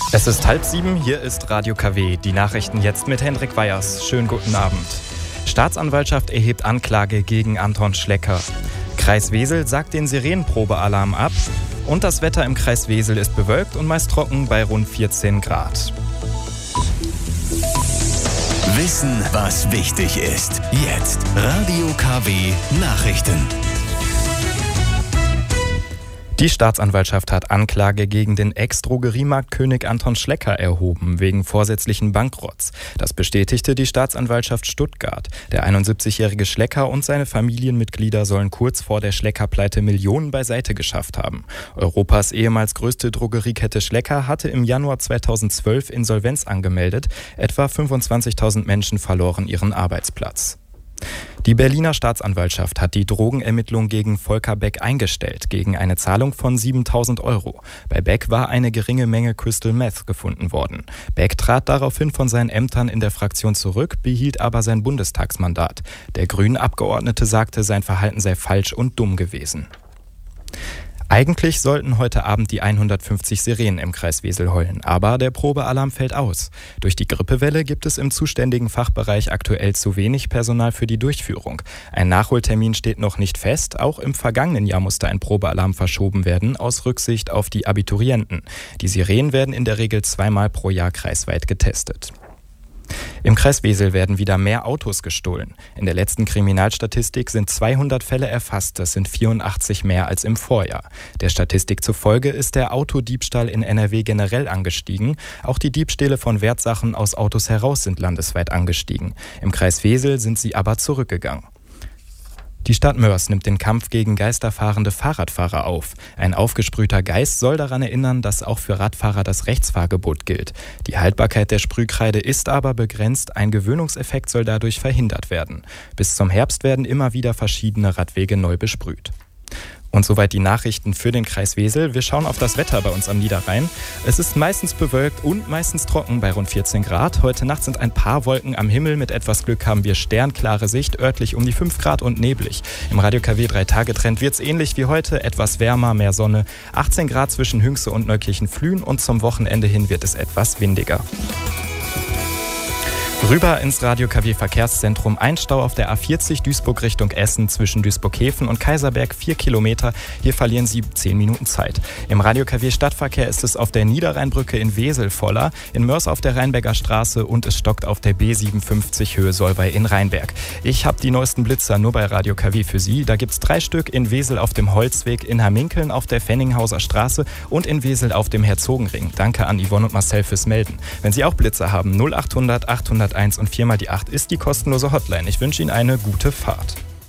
Es ist 6:30, hier ist Radio KW. Die Nachrichten jetzt mit Hendrik Weyers. Schönen guten Abend. Staatsanwaltschaft erhebt Anklage gegen Anton Schlecker. Kreis Wesel sagt den Sirenenprobealarm ab. Und das Wetter im Kreis Wesel ist bewölkt und meist trocken bei rund 14 Grad. Wissen, was wichtig ist. Jetzt Radio KW Nachrichten. Die Staatsanwaltschaft hat Anklage gegen den Ex-Drogeriemarktkönig Anton Schlecker erhoben, wegen vorsätzlichen Bankrotts. Das bestätigte die Staatsanwaltschaft Stuttgart. Der 71-jährige Schlecker und seine Familienmitglieder sollen kurz vor der Schlecker-Pleite Millionen beiseite geschafft haben. Europas ehemals größte Drogeriekette Schlecker hatte im Januar 2012 Insolvenz angemeldet. Etwa 25.000 Menschen verloren ihren Arbeitsplatz. Die Berliner Staatsanwaltschaft hat die Drogenermittlung gegen Volker Beck eingestellt, gegen eine Zahlung von 7.000 €. Bei Beck war eine geringe Menge Crystal Meth gefunden worden. Beck trat daraufhin von seinen Ämtern in der Fraktion zurück, behielt aber sein Bundestagsmandat. Der Grünen-Abgeordnete sagte, sein Verhalten sei falsch und dumm gewesen. Eigentlich sollten heute Abend die 150 Sirenen im Kreis Wesel heulen, aber der Probealarm fällt aus. Durch die Grippewelle gibt es im zuständigen Fachbereich aktuell zu wenig Personal für die Durchführung. Ein Nachholtermin steht noch nicht fest, auch im vergangenen Jahr musste ein Probealarm verschoben werden, aus Rücksicht auf die Abiturienten. Die Sirenen werden in der Regel 2-mal pro Jahr kreisweit getestet. Im Kreis Wesel werden wieder mehr Autos gestohlen. In der letzten Kriminalstatistik sind 200 Fälle erfasst, das sind 84 mehr als im Vorjahr. Der Statistik zufolge ist der Autodiebstahl in NRW generell angestiegen. Auch die Diebstähle von Wertsachen aus Autos heraus sind landesweit angestiegen. Im Kreis Wesel sind sie aber zurückgegangen. Die Stadt Mörs nimmt den Kampf gegen geisterfahrende Fahrradfahrer auf. Ein aufgesprühter Geist soll daran erinnern, dass auch für Radfahrer das Rechtsfahrgebot gilt. Die Haltbarkeit der Sprühkreide ist aber begrenzt, ein Gewöhnungseffekt soll dadurch verhindert werden. Bis zum Herbst werden immer wieder verschiedene Radwege neu besprüht. Und soweit die Nachrichten für den Kreis Wesel. Wir schauen auf das Wetter bei uns am Niederrhein. Es ist meistens bewölkt und meistens trocken bei rund 14 Grad. Heute Nacht sind ein paar Wolken am Himmel. Mit etwas Glück haben wir sternklare Sicht, örtlich um die 5 Grad und neblig. Im Radio KW 3-Tage-Trend wird es ähnlich wie heute, etwas wärmer, mehr Sonne. 18 Grad zwischen Hünxe und Neukirchen-Flühen und zum Wochenende hin wird es etwas windiger. Rüber ins Radio KW Verkehrszentrum. Ein Stau auf der A40 Duisburg Richtung Essen zwischen Duisburg-Häfen und Kaiserberg 4 Kilometer. Hier verlieren Sie 10 Minuten Zeit. Im Radio KW Stadtverkehr ist es auf der Niederrheinbrücke in Wesel voller, in Mörs auf der Rheinberger Straße und es stockt auf der B57 Höhe Solvay in Rheinberg. Ich habe die neuesten Blitzer nur bei Radio KW für Sie. Da gibt es 3 Stück in Wesel auf dem Holzweg, in Hamminkeln auf der Fenninghauser Straße und in Wesel auf dem Herzogenring. Danke an Yvonne und Marcel fürs Melden. Wenn Sie auch Blitzer haben, 0800 801 und 4x8 ist die kostenlose Hotline. Ich wünsche Ihnen eine gute Fahrt.